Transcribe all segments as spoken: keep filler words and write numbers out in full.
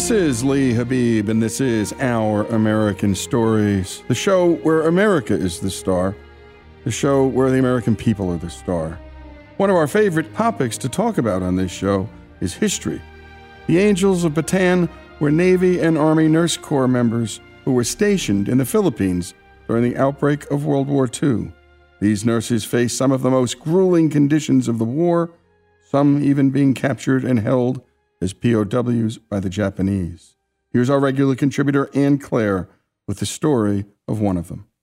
This is Lee Habib, and this is Our American Stories, the show where America is the star, the show where the American people are the star. One of our favorite topics to talk about on this show is history. The Angels of Bataan were Navy and Army Nurse Corps members who were stationed in the Philippines during the outbreak of World War Two. These nurses faced some of the most grueling conditions of the war, some even being captured and held as P O Ws by the Japanese. Here's our regular contributor, Ann Claire, with the story of one of them.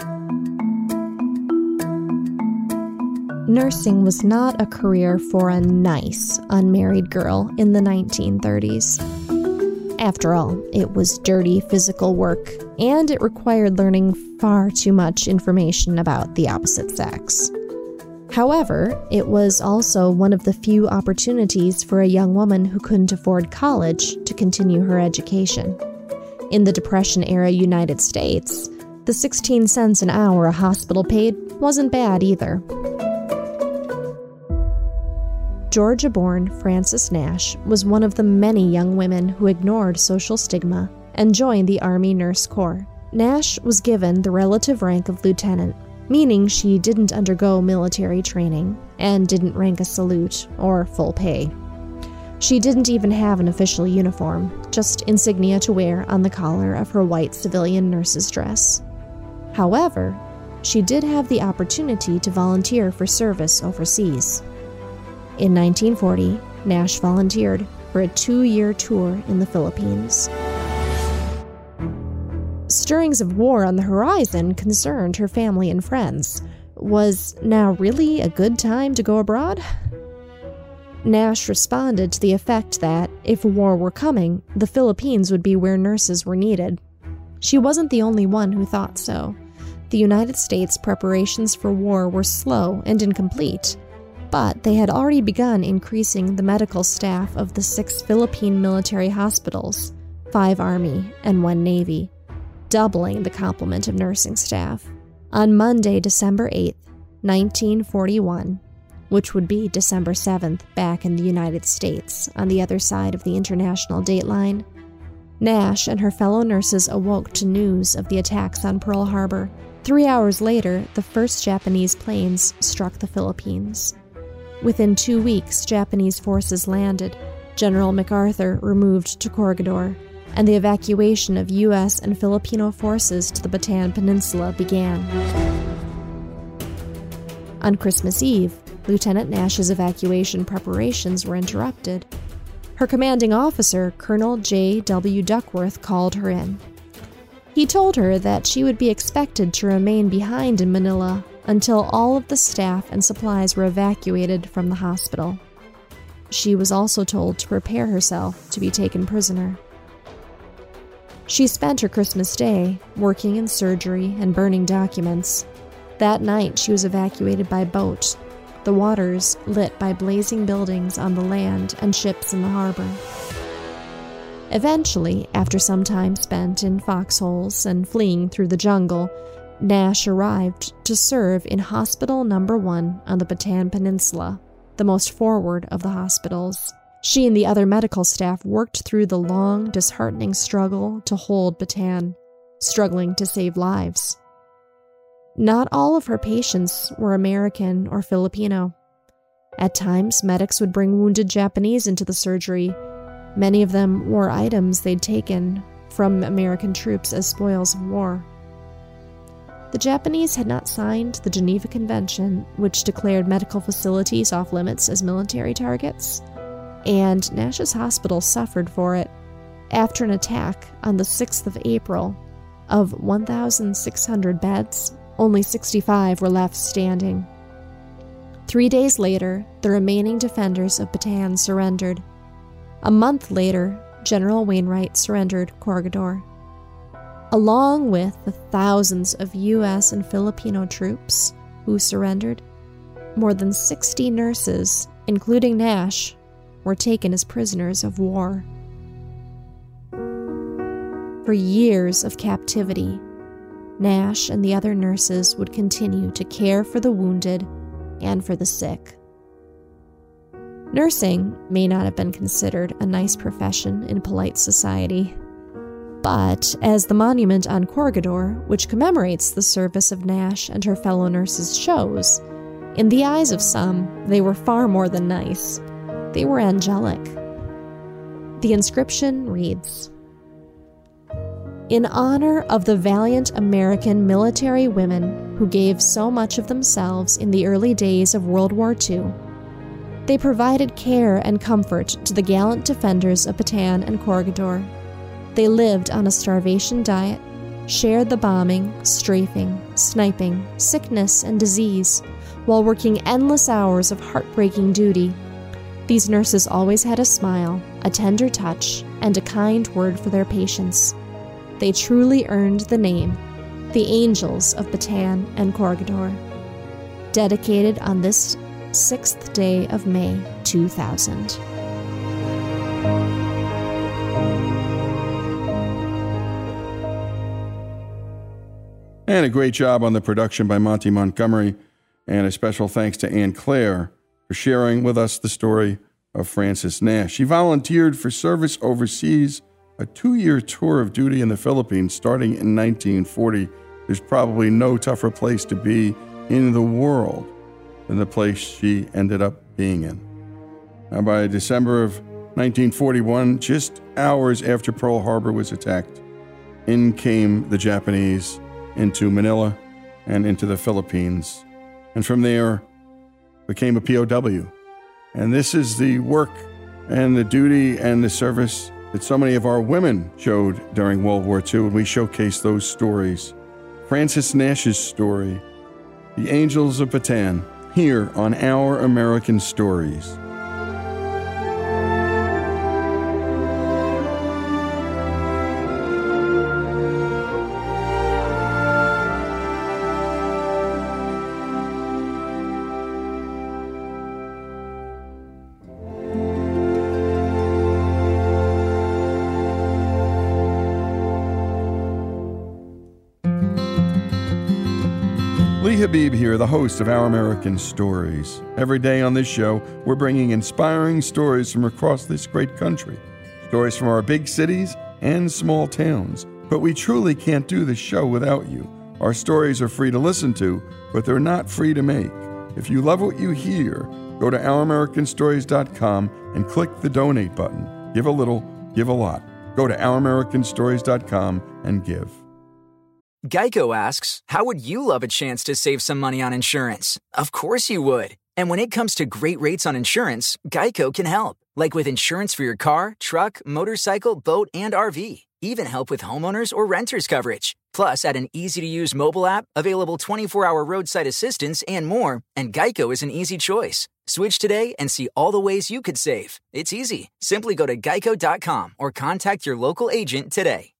Nursing was not a career for a nice, unmarried girl in the nineteen thirties. After all, it was dirty physical work, and it required learning far too much information about the opposite sex. However, it was also one of the few opportunities for a young woman who couldn't afford college to continue her education. In the Depression-era United States, the sixteen cents an hour a hospital paid wasn't bad either. Georgia-born Frances Nash was one of the many young women who ignored social stigma and joined the Army Nurse Corps. Nash was given the relative rank of lieutenant, meaning she didn't undergo military training and didn't rank a salute or full pay. She didn't even have an official uniform, just insignia to wear on the collar of her white civilian nurse's dress. However, she did have the opportunity to volunteer for service overseas. In nineteen forty, Nash volunteered for a two-year tour in the Philippines. Stirrings of war on the horizon concerned her family and friends. Was now really a good time to go abroad? Nash responded to the effect that, if war were coming, the Philippines would be where nurses were needed. She wasn't the only one who thought so. The United States' preparations for war were slow and incomplete, but they had already begun increasing the medical staff of the six Philippine military hospitals, five Army and one Navy, doubling the complement of nursing staff. On Monday, December eighth, nineteen forty-one, which would be December seventh back in the United States on the other side of the international dateline, Nash and her fellow nurses awoke to news of the attacks on Pearl Harbor. Three hours later, the first Japanese planes struck the Philippines. Within two weeks, Japanese forces landed, General MacArthur removed to Corregidor, and the evacuation of U S and Filipino forces to the Bataan Peninsula began. On Christmas Eve, Lieutenant Nash's evacuation preparations were interrupted. Her commanding officer, Colonel J W Duckworth, called her in. He told her that she would be expected to remain behind in Manila until all of the staff and supplies were evacuated from the hospital. She was also told to prepare herself to be taken prisoner. She spent her Christmas Day working in surgery and burning documents. That night, she was evacuated by boat, the waters lit by blazing buildings on the land and ships in the harbor. Eventually, after some time spent in foxholes and fleeing through the jungle, Nash arrived to serve in Hospital Number One on the Bataan Peninsula, the most forward of the hospitals. She and the other medical staff worked through the long, disheartening struggle to hold Bataan, struggling to save lives. Not all of her patients were American or Filipino. At times, medics would bring wounded Japanese into the surgery. Many of them wore items they'd taken from American troops as spoils of war. The Japanese had not signed the Geneva Convention, which declared medical facilities off-limits as military targets, and Nash's hospital suffered for it. After an attack on the sixth of April, of one thousand six hundred beds, only sixty-five were left standing. Three days later, the remaining defenders of Bataan surrendered. A month later, General Wainwright surrendered Corregidor. Along with the thousands of U S and Filipino troops who surrendered, more than sixty nurses, including Nash, were taken as prisoners of war. For years of captivity, Nash and the other nurses would continue to care for the wounded and for the sick. Nursing may not have been considered a nice profession in polite society. But, as the monument on Corregidor, which commemorates the service of Nash and her fellow nurses, shows, in the eyes of some, they were far more than nice. They were angelic. The inscription reads, "In honor of the valiant American military women who gave so much of themselves in the early days of World War Two, they provided care and comfort to the gallant defenders of Bataan and Corregidor. They lived on a starvation diet, shared the bombing, strafing, sniping, sickness, and disease, while working endless hours of heartbreaking duty. These nurses always had a smile, a tender touch, and a kind word for their patients. They truly earned the name, the Angels of Bataan and Corregidor." Dedicated on this sixth day of May, two thousand. And a great job on the production by Monty Montgomery, and a special thanks to Anne Claire for sharing with us the story of Frances Nash. She volunteered for service overseas, a two-year tour of duty in the Philippines starting in nineteen forty. There's probably no tougher place to be in the world than the place she ended up being in. Now, by December of nineteen forty-one, just hours after Pearl Harbor was attacked, in came the Japanese into Manila and into the Philippines, and from there became a P O W. And this is the work and the duty and the service that so many of our women showed during World War Two, and we showcase those stories. Frances Nash's story, The Angels of Bataan, here on Our American Stories. Lee Habib here, the host of Our American Stories. Every day on this show, we're bringing inspiring stories from across this great country. Stories from our big cities and small towns. But we truly can't do this show without you. Our stories are free to listen to, but they're not free to make. If you love what you hear, go to our american stories dot com and click the donate button. Give a little, give a lot. Go to our american stories dot com and give. Geico asks, how would you love a chance to save some money on insurance? Of course you would. And when it comes to great rates on insurance, Geico can help. Like with insurance for your car, truck, motorcycle, boat, and R V. Even help with homeowners or renters coverage. Plus, add an easy-to-use mobile app, available twenty-four hour roadside assistance, and more, and Geico is an easy choice. Switch today and see all the ways you could save. It's easy. Simply go to geico dot com or contact your local agent today.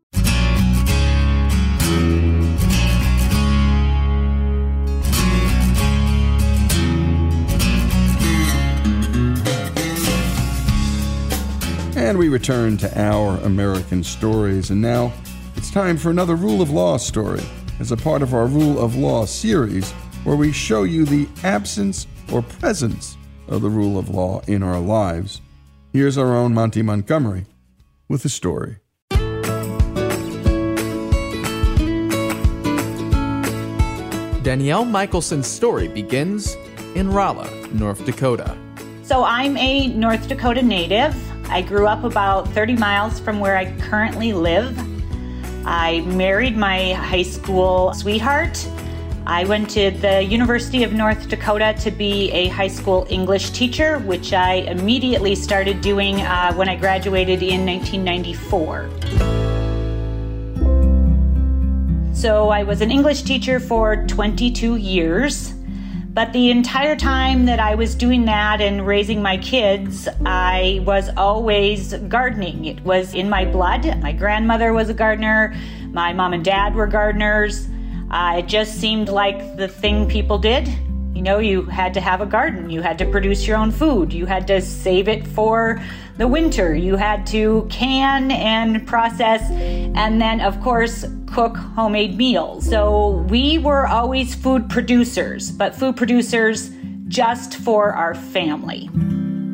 And we return to Our American Stories, and now it's time for another Rule of Law story as a part of our Rule of Law series, where we show you the absence or presence of the rule of law in our lives. Here's our own Monty Montgomery with the story. Danielle Michelson's story begins in Rolla, North Dakota. So I'm a North Dakota native. I grew up about thirty miles from where I currently live. I married my high school sweetheart. I went to the University of North Dakota to be a high school English teacher, which I immediately started doing uh, when I graduated in nineteen ninety-four. So I was an English teacher for twenty-two years. But the entire time that I was doing that and raising my kids, I was always gardening. It was in my blood. My grandmother was a gardener. My mom and dad were gardeners. Uh, it just seemed like the thing people did. You know, you had to have a garden. You had to produce your own food. You had to save it for the winter. You had to can and process, and then, of course, cook homemade meals. So we were always food producers, but food producers just for our family.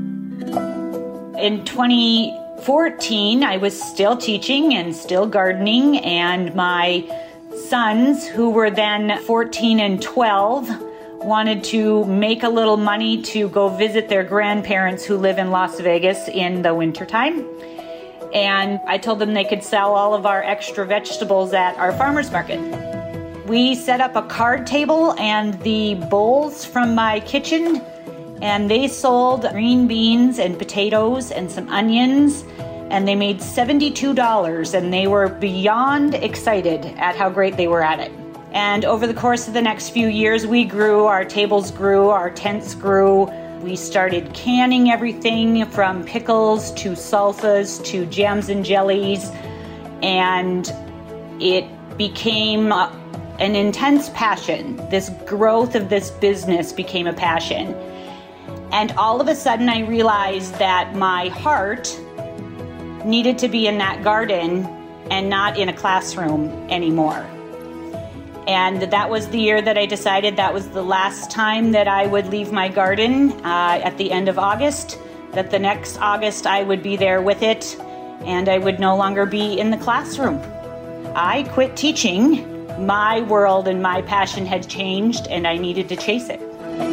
in twenty fourteen, I was still teaching and still gardening, and my sons, who were then fourteen and twelve, wanted to make a little money to go visit their grandparents who live in Las Vegas in the wintertime. And I told them they could sell all of our extra vegetables at our farmer's market. We set up a card table and the bowls from my kitchen, and they sold green beans and potatoes and some onions, and they made seventy-two dollars, and they were beyond excited at how great they were at it. And over the course of the next few years, we grew, our tables grew, our tents grew. We started canning everything from pickles to salsas to jams and jellies, and it became an intense passion. This growth of this business became a passion. And all of a sudden I realized that my heart needed to be in that garden and not in a classroom anymore. And that was the year that I decided that was the last time that I would leave my garden uh, at the end of August, that the next August I would be there with it and I would no longer be in the classroom. I quit teaching. My world and my passion had changed and I needed to chase it.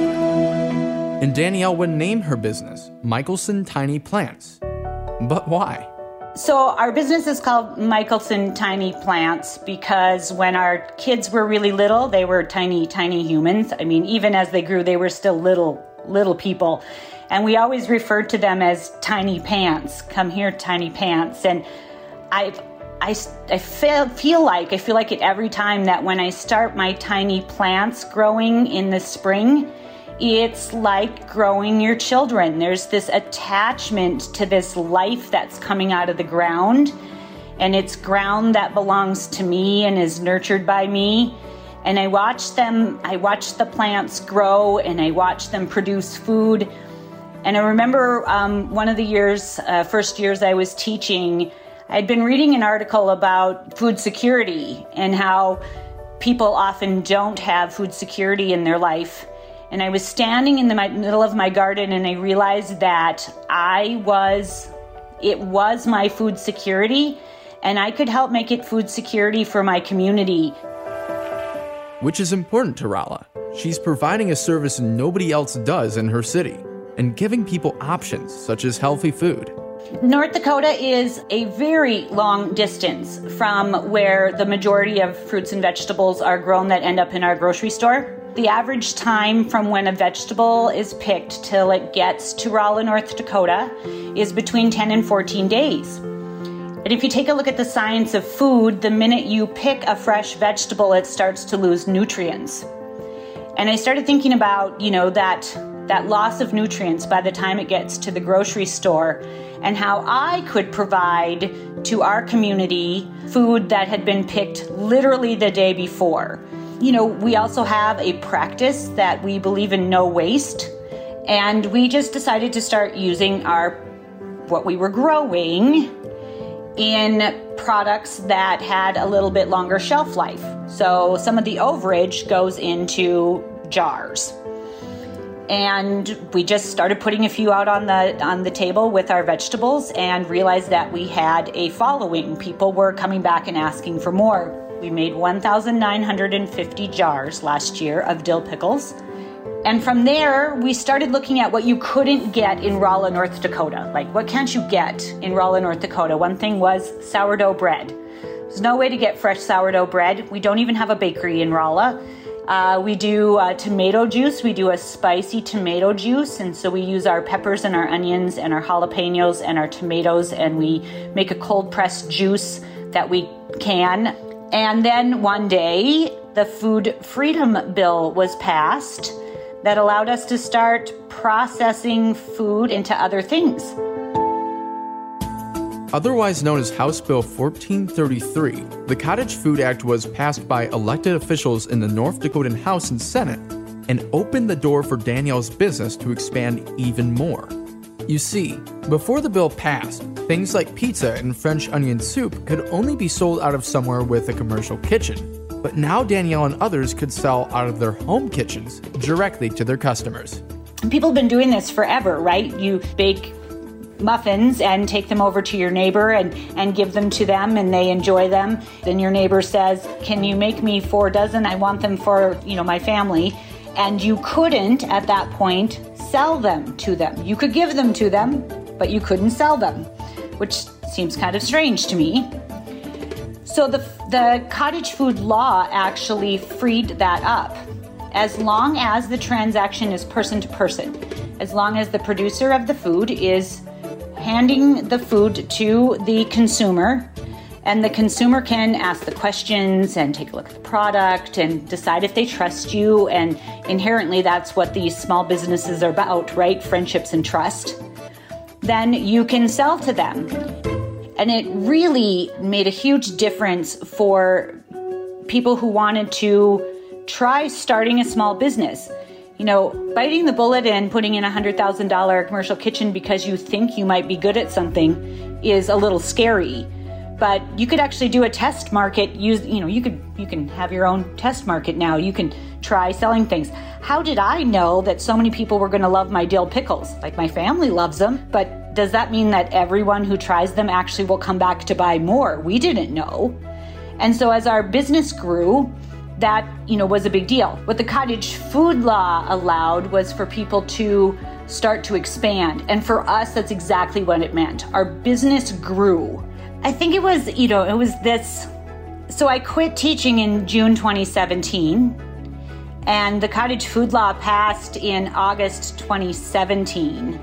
And Danielle would name her business Michelson Tiny Plants. But why? So our business is called Michelson Tiny Plants because when our kids were really little, they were tiny, tiny humans. I mean, even as they grew, they were still little, little people. And we always referred to them as tiny pants. Come here, tiny pants. And I, I, I feel, feel like, I feel like it every time that when I start my tiny plants growing in the spring, it's like growing your children. There's this attachment to this life that's coming out of the ground, and it's ground that belongs to me and is nurtured by me. And I watch them, I watch the plants grow, and I watch them produce food. And I remember um, one of the years, uh, first years I was teaching, I'd been reading an article about food security and how people often don't have food security in their life. And I was standing in the my, middle of my garden and I realized that I was, it was my food security and I could help make it food security for my community. Which is important to Rolla. She's providing a service nobody else does in her city and giving people options such as healthy food. North Dakota is a very long distance from where the majority of fruits and vegetables are grown that end up in our grocery store. The average time from when a vegetable is picked till it gets to Rolla, North Dakota is between ten and fourteen days. And if you take a look at the science of food, the minute you pick a fresh vegetable, it starts to lose nutrients. And I started thinking about, you know, that, that loss of nutrients by the time it gets to the grocery store and how I could provide to our community food that had been picked literally the day before. You know, we also have a practice that we believe in no waste, and we just decided to start using our, what we were growing in products that had a little bit longer shelf life. So some of the overage goes into jars. And we just started putting a few out on the on the table with our vegetables and realized that we had a following. People were coming back and asking for more. We made one thousand nine hundred fifty jars last year of dill pickles. And from there, we started looking at what you couldn't get in Rolla, North Dakota. Like, what can't you get in Rolla, North Dakota? One thing was sourdough bread. There's no way to get fresh sourdough bread. We don't even have a bakery in Rolla. Uh, we do uh, tomato juice. We do a spicy tomato juice. And so we use our peppers and our onions and our jalapenos and our tomatoes, and we make a cold pressed juice that we can. And then one day, the Food Freedom Bill was passed that allowed us to start processing food into other things. Otherwise known as House Bill fourteen thirty-three, the Cottage Food Act was passed by elected officials in the North Dakotan House and Senate and opened the door for Danielle's business to expand even more. You see, before the bill passed, things like pizza and French onion soup could only be sold out of somewhere with a commercial kitchen. But now Danielle and others could sell out of their home kitchens directly to their customers. People have been doing this forever, right? You bake muffins and take them over to your neighbor and, and give them to them and they enjoy them. Then your neighbor says, can you make me four dozen? I want them for, you know, my family. And you couldn't at that point sell them to them. You could give them to them, but you couldn't sell them, which seems kind of strange to me. So the, the cottage food law actually freed that up. As long as the transaction is person to person, as long as the producer of the food is handing the food to the consumer, and the consumer can ask the questions and take a look at the product and decide if they trust you, and inherently that's what these small businesses are about, right? Friendships and trust. Then you can sell to them. And it really made a huge difference for people who wanted to try starting a small business. You know, biting the bullet and putting in a one hundred thousand dollars commercial kitchen because you think you might be good at something is a little scary. But you could actually do a test market. Use, you know, you could you can have your own test market now. You can try selling things. How did I know that so many people were going to love my dill pickles? Like, my family loves them, but does that mean that everyone who tries them actually will come back to buy more? We didn't know. And so as our business grew, that, you know, was a big deal. What the cottage food law allowed was for people to start to expand. And for us, that's exactly what it meant. Our business grew. I think it was, you know, it was this. So I quit teaching in June twenty seventeen, and the cottage food law passed in August twenty seventeen.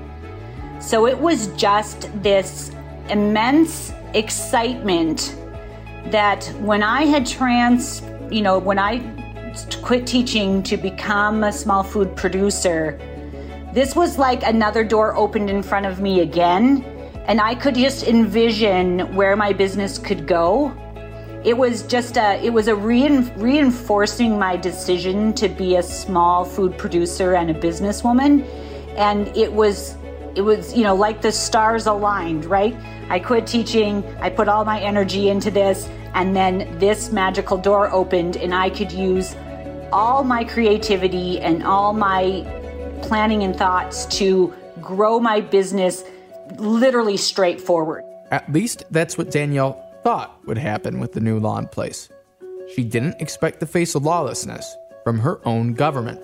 So it was just this immense excitement that when I had trans, you know, when I quit teaching to become a small food producer, this was like another door opened in front of me again. And I could just envision where my business could go. It was just a, it was a rein, reinforcing my decision to be a small food producer and a businesswoman. And it was, it was, you know, like the stars aligned, right? I quit teaching, I put all my energy into this, and then this magical door opened and I could use all my creativity and all my planning and thoughts to grow my business literally straightforward. At least that's what Danielle thought would happen with the new law in place. She didn't expect to face a lawlessness from her own government.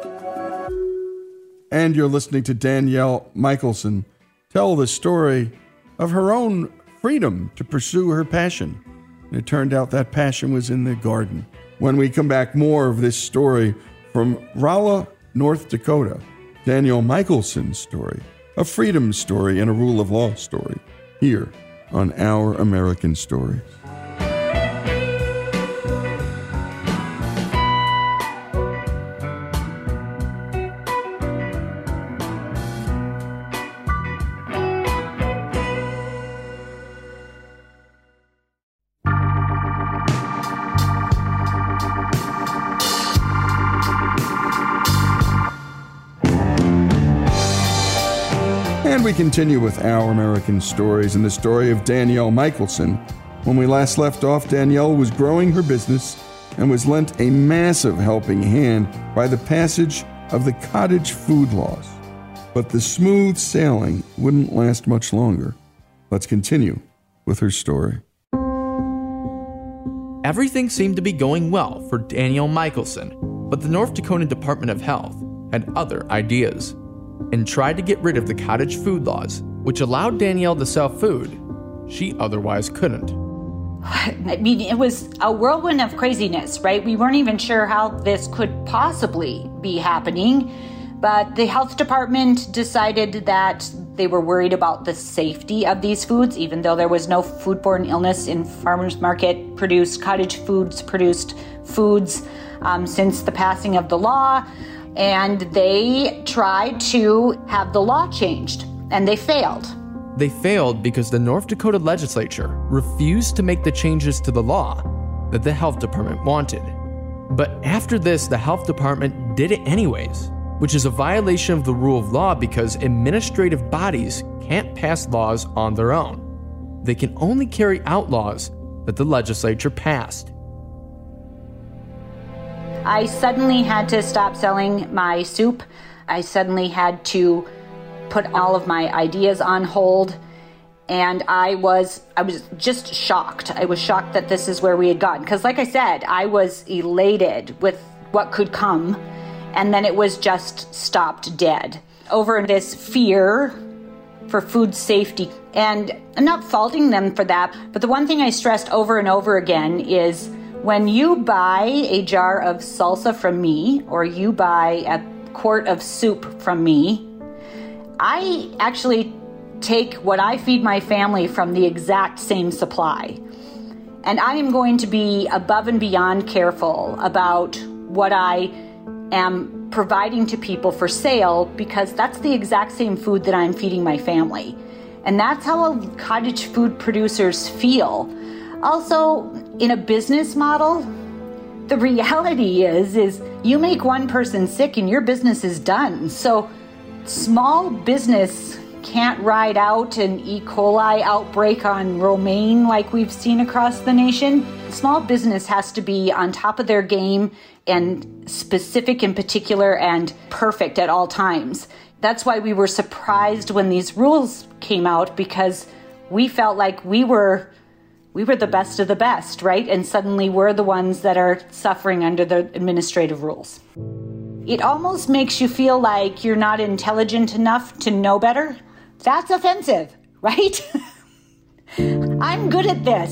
And you're listening to Danielle Michelson tell the story of her own freedom to pursue her passion. And it turned out that passion was in the garden. When we come back, more of this story from Rolla, North Dakota. Danielle Michelson's story. A freedom story and a rule of law story here on Our American Stories. And we continue with Our American Stories and the story of Danielle Michelson. When we last left off, Danielle was growing her business and was lent a massive helping hand by the passage of the cottage food laws. But the smooth sailing wouldn't last much longer. Let's continue with her story. Everything seemed to be going well for Danielle Michelson, but the North Dakota Department of Health had other ideas and tried to get rid of the cottage food laws, which allowed Danielle to sell food she otherwise couldn't. I mean, it was a whirlwind of craziness, right? We weren't even sure how this could possibly be happening, but the health department decided that they were worried about the safety of these foods, even though there was no foodborne illness in farmers market produced, cottage foods produced foods um, since the passing of the law. And they tried to have the law changed, and they failed. They failed because the North Dakota legislature refused to make the changes to the law that the health department wanted. But after this, the health department did it anyways, which is a violation of the rule of law because administrative bodies can't pass laws on their own. They can only carry out laws that the legislature passed. I suddenly had to stop selling my soup. I suddenly had to put all of my ideas on hold. And I was I was just shocked. I was shocked that this is where we had gotten. Because like I said, I was elated with what could come. And then it was just stopped dead over this fear for food safety. And I'm not faulting them for that. But the one thing I stressed over and over again is when you buy a jar of salsa from me, or you buy a quart of soup from me, I actually take what I feed my family from the exact same supply. And I am going to be above and beyond careful about what I am providing to people for sale, because that's the exact same food that I'm feeding my family. And that's how cottage food producers feel. Also, in a business model, the reality is, is you make one person sick and your business is done. So small business can't ride out an E. coli outbreak on romaine like we've seen across the nation. Small business has to be on top of their game and specific in particular and perfect at all times. That's why we were surprised when these rules came out, because we felt like we were we were the best of the best, right? And suddenly we're the ones that are suffering under the administrative rules. It almost makes you feel like you're not intelligent enough to know better. That's offensive, right? I'm good at this.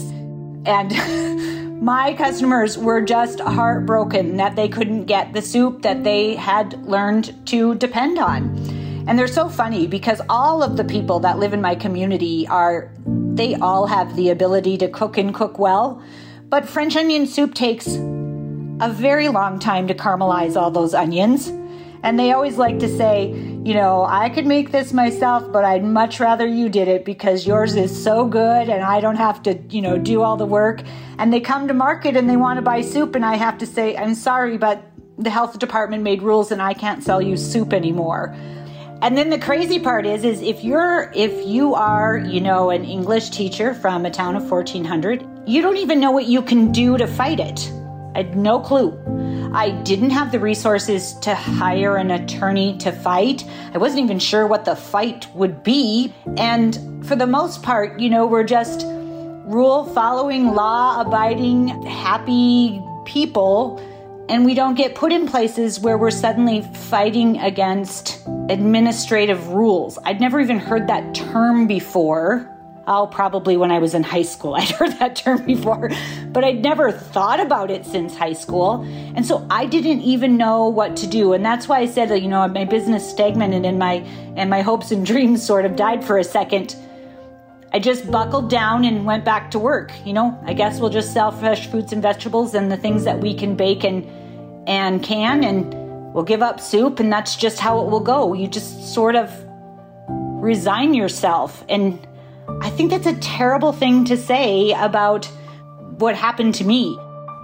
And my customers were just heartbroken that they couldn't get the soup that they had learned to depend on. And they're so funny because all of the people that live in my community are, they all have the ability to cook and cook well. But French onion soup takes a very long time to caramelize all those onions. And they always like to say, you know, I could make this myself, but I'd much rather you did it because yours is so good and I don't have to, you know, do all the work. And they come to market and they want to buy soup and I have to say, I'm sorry, but the health department made rules and I can't sell you soup anymore. And then the crazy part is, is if you're, if you are, you know, an English teacher from a town of fourteen hundred, you don't even know what you can do to fight it. I had no clue. I didn't have the resources to hire an attorney to fight. I wasn't even sure what the fight would be. And for the most part, you know, we're just rule-following, law-abiding, happy people. And we don't get put in places where we're suddenly fighting against administrative rules. I'd never even heard that term before. Oh, probably when I was in high school, I'd heard that term before, but I'd never thought about it since high school. And so I didn't even know what to do. And that's why I said that, you know, my business stagnated and my, and my hopes and dreams sort of died for a second. I just buckled down and went back to work. You know, I guess we'll just sell fresh fruits and vegetables and the things that we can bake and, and can, and we'll give up soup. And that's just how it will go. You just sort of resign yourself. And I think that's a terrible thing to say about what happened to me.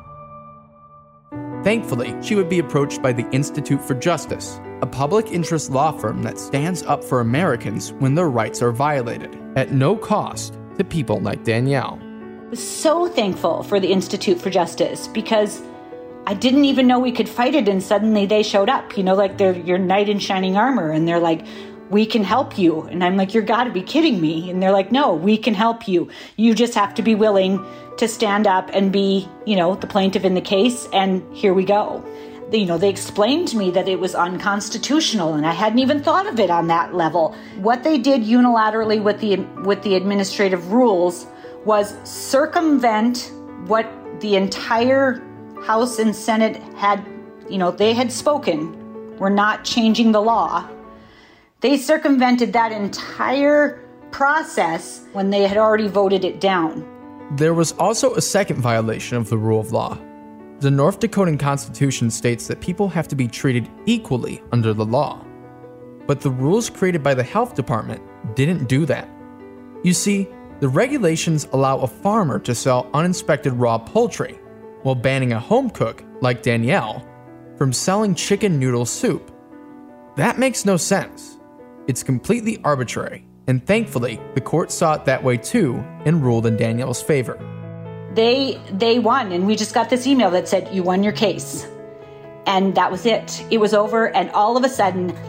Thankfully, she would be approached by the Institute for Justice, a public interest law firm that stands up for Americans when their rights are violated, at no cost to people like Danielle. I was so thankful for the Institute for Justice because I didn't even know we could fight it, and suddenly they showed up, you know, like they're your knight in shining armor, and they're like, we can help you. And I'm like, you're got to be kidding me. And they're like, no, we can help you. You just have to be willing to stand up and be, you know, the plaintiff in the case. And here we go. You know, they explained to me that it was unconstitutional, and I hadn't even thought of it on that level. What they did unilaterally with the with the administrative rules was circumvent what the entire House and Senate had, you know, they had spoken. We're not changing the law. They circumvented that entire process when they had already voted it down. There was also a second violation of the rule of law. The North Dakotan Constitution states that people have to be treated equally under the law. But the rules created by the health department didn't do that. You see, the regulations allow a farmer to sell uninspected raw poultry, while banning a home cook, like Danielle, from selling chicken noodle soup. That makes no sense. It's completely arbitrary, and thankfully, the court saw it that way too and ruled in Danielle's favor. They they won, and we just got this email that said, you won your case. And that was it. It was over, and all of a sudden,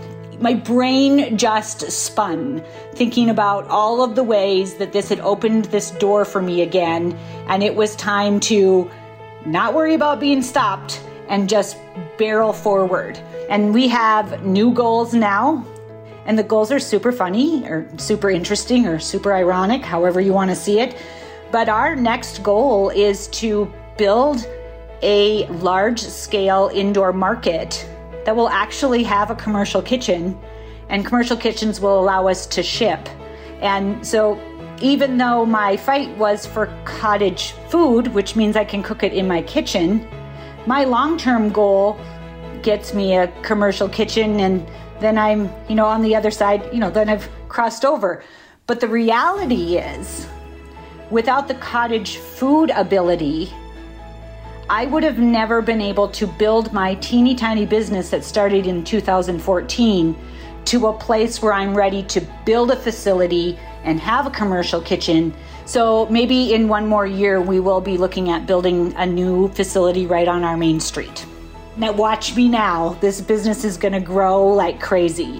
my brain just spun, thinking about all of the ways that this had opened this door for me again, and it was time to not worry about being stopped and just barrel forward. And we have new goals now, and the goals are super funny or super interesting or super ironic, however you want to see it. But our next goal is to build a large-scale indoor market that will actually have a commercial kitchen, and commercial kitchens will allow us to ship. And so even though my fight was for cottage food, which means I can cook it in my kitchen, my long-term goal gets me a commercial kitchen, and then I'm, you know, on the other side, you know, then I've crossed over. But the reality is, without the cottage food ability, I would have never been able to build my teeny tiny business that started in two thousand fourteen to a place where I'm ready to build a facility and have a commercial kitchen. So maybe in one more year, we will be looking at building a new facility right on our main street. Now watch me now. This business is gonna grow like crazy.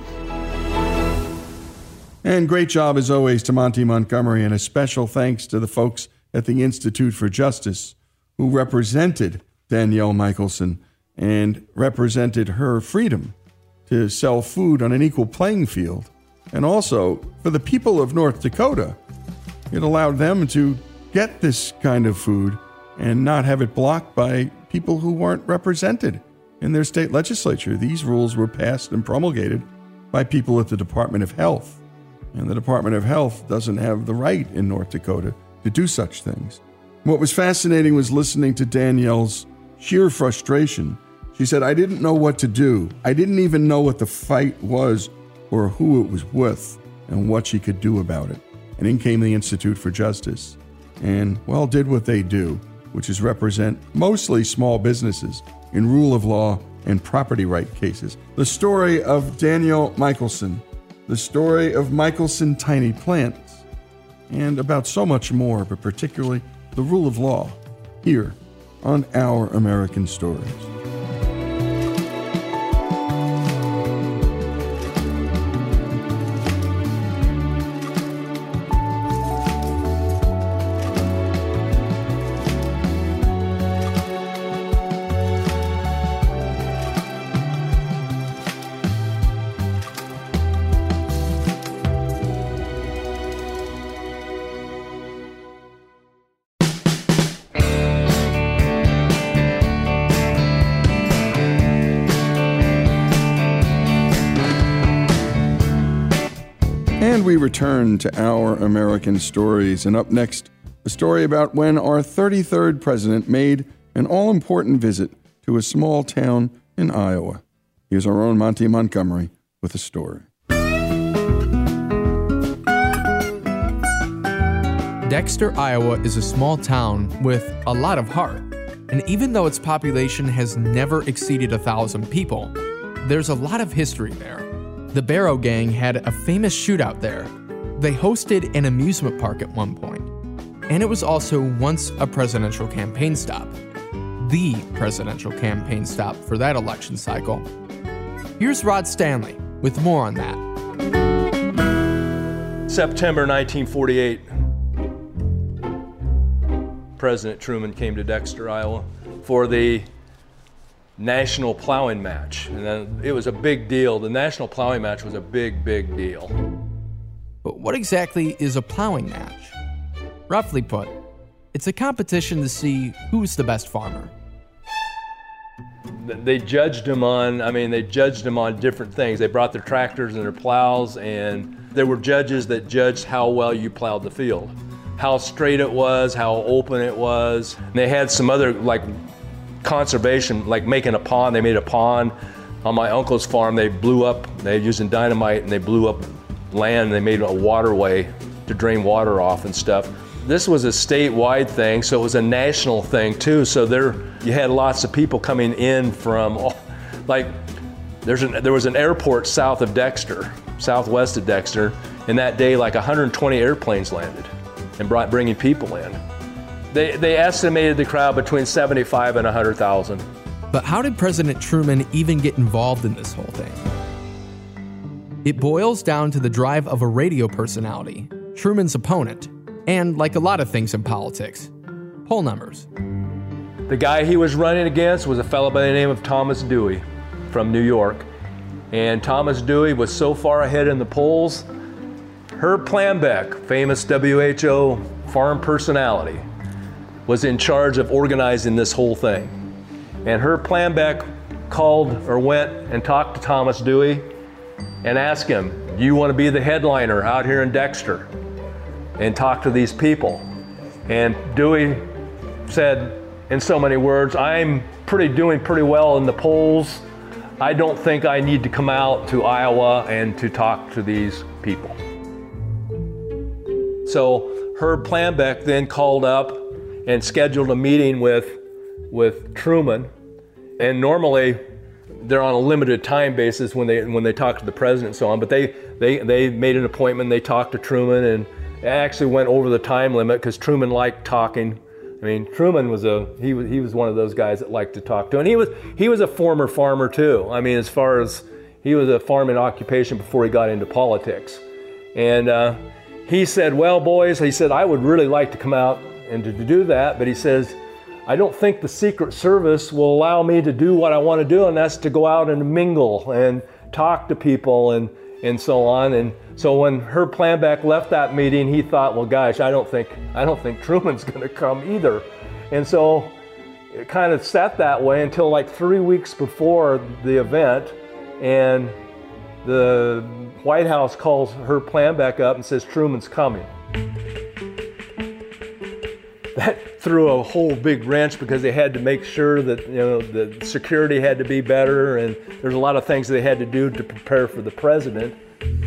And great job as always to Monty Montgomery, and a special thanks to the folks at the Institute for Justice who represented Danielle Michelson and represented her freedom to sell food on an equal playing field. And also, for the people of North Dakota, it allowed them to get this kind of food and not have it blocked by people who weren't represented in their state legislature. These rules were passed and promulgated by people at the Department of Health. And the Department of Health doesn't have the right in North Dakota to do such things. What was fascinating was listening to Danielle's sheer frustration. She said, I didn't know what to do. I didn't even know what the fight was or who it was with and what she could do about it. And in came the Institute for Justice and, well, did what they do, which is represent mostly small businesses in rule of law and property right cases. The story of Danielle Michelson, the story of Michelson Tiny Plants, and about so much more, but particularly the rule of law, here on Our American Stories. And we return to Our American Stories, and up next, a story about when our thirty-third president made an all-important visit to a small town in Iowa. Here's our own Monty Montgomery with a story. Dexter, Iowa is a small town with a lot of heart. And even though its population has never exceeded a thousand people, there's a lot of history there. The Barrow Gang had a famous shootout there. They hosted an amusement park at one point. And it was also once a presidential campaign stop. The presidential campaign stop for that election cycle. Here's Rod Stanley with more on that. September nineteen forty-eight, President Truman came to Dexter, Iowa for the National Plowing Match. And then it was a big deal. The National Plowing Match was a big, big deal. But what exactly is a plowing match? Roughly put, it's a competition to see who's the best farmer. They judged them on, I mean, they judged them on different things. They brought their tractors and their plows, and there were judges that judged how well you plowed the field, how straight it was, how open it was. And they had some other, like, conservation, like making a pond. They made a pond on my uncle's farm. They blew up, they were using dynamite, and they blew up land, and they made a waterway to drain water off and stuff. This was a statewide thing, so it was a national thing too. So there, you had lots of people coming in from, all, like, there's an, there was an airport south of Dexter, southwest of Dexter, and that day like one hundred twenty airplanes landed and brought bringing people in. They, they estimated the crowd between seventy-five and one hundred thousand. But how did President Truman even get involved in this whole thing? It boils down to the drive of a radio personality, Truman's opponent, and like a lot of things in politics, poll numbers. The guy he was running against was a fellow by the name of Thomas Dewey from New York. And Thomas Dewey was so far ahead in the polls, Herb Planbeck, famous W H O farm personality, was in charge of organizing this whole thing. And Herb Planbeck called or went and talked to Thomas Dewey and asked him, do you want to be the headliner out here in Dexter and talk to these people? And Dewey said in so many words, I'm pretty doing pretty well in the polls. I don't think I need to come out to Iowa and to talk to these people. So Herb Planbeck then called up and scheduled a meeting with, with Truman. And normally they're on a limited time basis when they when they talk to the president and so on, but they, they, they made an appointment, they talked to Truman, and they actually went over the time limit because Truman liked talking. I mean, Truman was a, he was, he was one of those guys that liked to talk to, and he was, he was a former farmer too. I mean, as far as, he was a farming occupation before he got into politics. And uh, he said, well, boys, he said, I would really like to come out and to, to do that, but he says, I don't think the Secret Service will allow me to do what I want to do, and that's to go out and mingle and talk to people and, and so on. And so when Herb Planbeck left that meeting, he thought, well, gosh, I don't think, I don't think Truman's going to come either. And so it kind of sat that way until like three weeks before the event, and the White House calls Herb Planbeck up and says, Truman's coming. That threw a whole big wrench because they had to make sure that, you know, the security had to be better, and there's a lot of things they had to do to prepare for the president.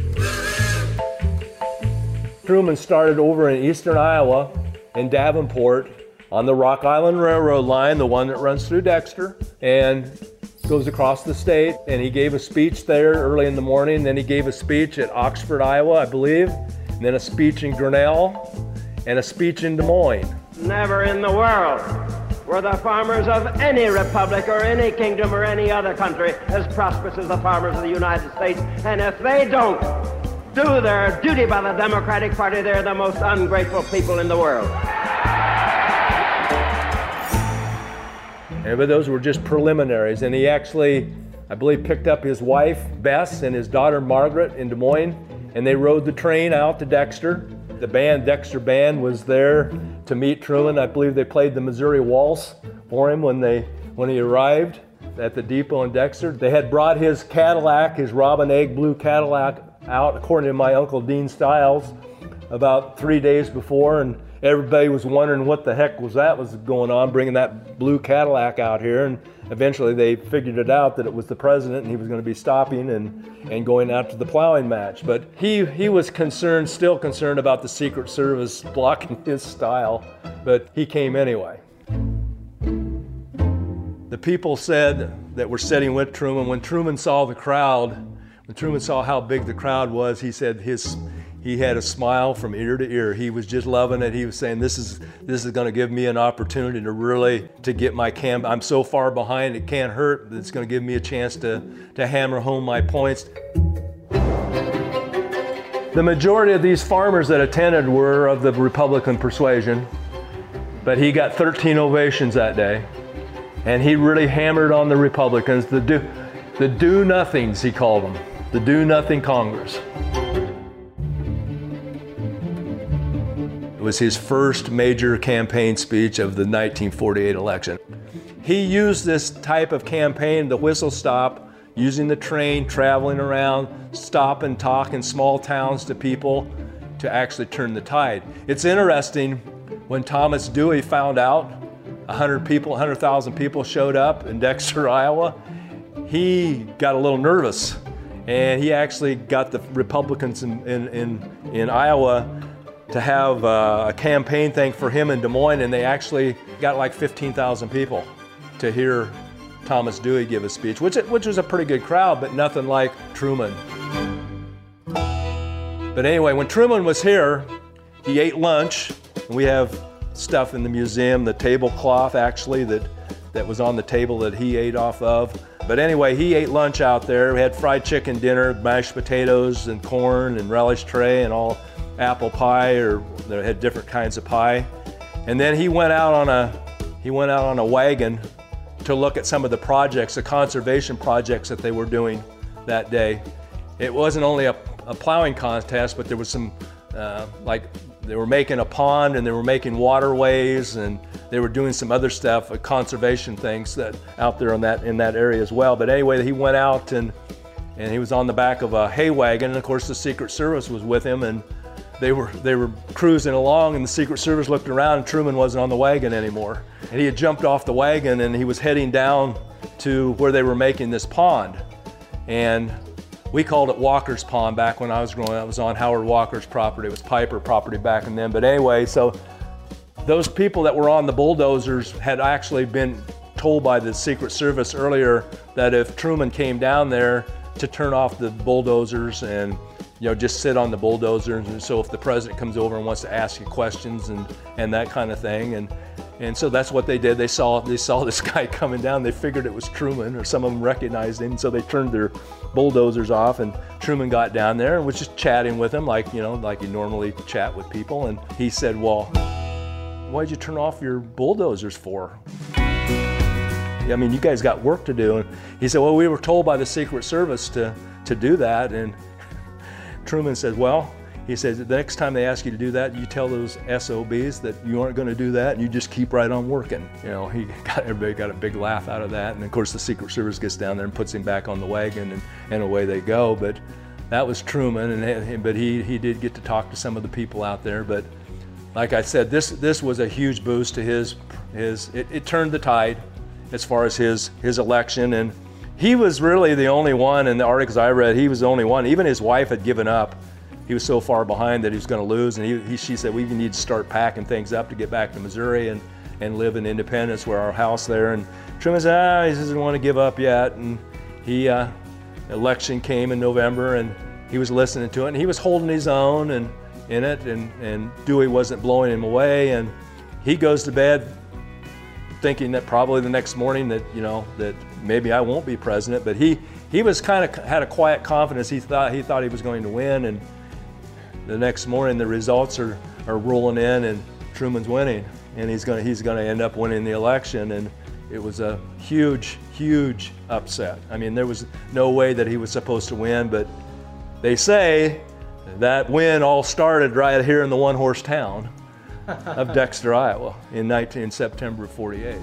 Truman started over in eastern Iowa in Davenport on the Rock Island Railroad line, the one that runs through Dexter and goes across the state. And he gave a speech there early in the morning. Then he gave a speech at Oxford, Iowa, I believe, and then a speech in Grinnell and a speech in Des Moines. Never in the world were the farmers of any republic or any kingdom or any other country as prosperous as the farmers of the United States. And if they don't do their duty by the Democratic Party, they're the most ungrateful people in the world. And but those were just preliminaries. And he actually, I believe, picked up his wife, Bess, and his daughter, Margaret, in Des Moines, and they rode the train out to Dexter. The band, Dexter Band, was there to meet Truman. I believe they played the Missouri Waltz for him when they when he arrived at the depot in Dexter. They had brought his Cadillac, his robin egg blue Cadillac, out, according to my Uncle Dean Stiles, about three days before, and everybody was wondering what the heck was that was going on, bringing that blue Cadillac out here. And eventually they figured it out that it was the president, and he was going to be stopping and, and going out to the plowing match. But he, he was concerned, still concerned about the Secret Service blocking his style, but he came anyway. The people said that were sitting with Truman, when Truman saw the crowd, when Truman saw how big the crowd was, he said his He had a smile from ear to ear. He was just loving it. He was saying, this is this is going to give me an opportunity to really to get my camp. I'm so far behind, it can't hurt. It's going to give me a chance to, to hammer home my points. The majority of these farmers that attended were of the Republican persuasion, but he got thirteen ovations that day. And he really hammered on the Republicans, the do, the do-nothings, he called them, the do-nothing Congress. It was his first major campaign speech of the nineteen forty-eight election. He used this type of campaign, the whistle stop, using the train, traveling around, stop and talk in small towns to people to actually turn the tide. It's interesting, when Thomas Dewey found out one hundred people, one hundred thousand people showed up in Dexter, Iowa, he got a little nervous. And he actually got the Republicans in, in, in, in Iowa to have uh, a campaign thing for him in Des Moines, and they actually got like fifteen thousand people to hear Thomas Dewey give a speech, which, which was a pretty good crowd, but nothing like Truman. But anyway, when Truman was here, he ate lunch. We have stuff in the museum, the tablecloth actually that, that was on the table that he ate off of. But anyway, he ate lunch out there. We had fried chicken dinner, mashed potatoes and corn and relish tray and all apple pie, or they had different kinds of pie. And then he went out on a he went out on a wagon to look at some of the projects, the conservation projects that they were doing that day. It wasn't only a, a plowing contest, but there was some uh, like they were making a pond and they were making waterways and they were doing some other stuff, uh, conservation things that out there in that in that area as well. But anyway, he went out and and he was on the back of a hay wagon, and of course the Secret Service was with him, and they were they were cruising along, and the Secret Service looked around and Truman wasn't on the wagon anymore. And he had jumped off the wagon and he was heading down to where they were making this pond. And we called it Walker's Pond back when I was growing up. It was on Howard Walker's property. It was Piper property back in then. But anyway, so those people that were on the bulldozers had actually been told by the Secret Service earlier that if Truman came down there to turn off the bulldozers and, you know, just sit on the bulldozers. And so if the president comes over and wants to ask you questions and, and that kind of thing. And and so that's what they did. They saw they saw this guy coming down. They figured it was Truman, or some of them recognized him. So they turned their bulldozers off, and Truman got down there and was just chatting with him like, you know, like you normally chat with people. And he said, well, why'd you turn off your bulldozers for? I mean, you guys got work to do. And he said, well, we were told by the Secret Service to, to do that. And Truman said, well, he says, the next time they ask you to do that, you tell those S O Bs that you aren't going to do that, and you just keep right on working. You know, he got everybody got a big laugh out of that. And of course, the Secret Service gets down there and puts him back on the wagon, and, and away they go. But that was Truman, and but he he did get to talk to some of the people out there. But like I said, this this was a huge boost to his his. It, it turned the tide as far as his his election, and he was really the only one in the articles I read. He was the only one. Even his wife had given up. He was so far behind that he was going to lose, and he, he, she said, we need to start packing things up to get back to Missouri and, and live in Independence, where our house there. And Truman said, ah, he doesn't want to give up yet. And he, uh, election came in November, and he was listening to it, and he was holding his own and in it, and, and Dewey wasn't blowing him away. And he goes to bed thinking that probably the next morning that, you know, that maybe I won't be president. But he, he was kind of had a quiet confidence. He thought he thought he was going to win, and the next morning the results are, are rolling in, and Truman's winning, and he's going to he's going to end up winning the election. And it was a huge, huge upset. I mean, there was no way that he was supposed to win, but they say that win all started right here in the one-horse town of Dexter, Iowa, in nineteen September of forty-eight.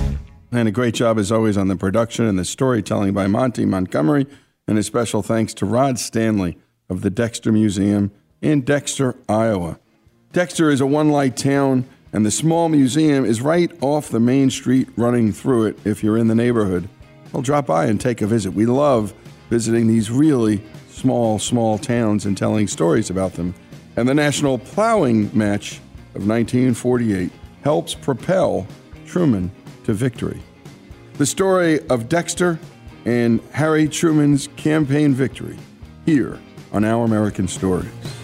And a great job, as always, on the production and the storytelling by Monty Montgomery, and a special thanks to Rod Stanley of the Dexter Museum in Dexter, Iowa. Dexter is a one-light town, and the small museum is right off the main street running through it. If you're in the neighborhood, well, drop by and take a visit. We love visiting these really small, small towns and telling stories about them. And the National Plowing Match of nineteen forty-eight helps propel Truman to victory. The story of Dexter and Harry Truman's campaign victory, here on Our American Stories.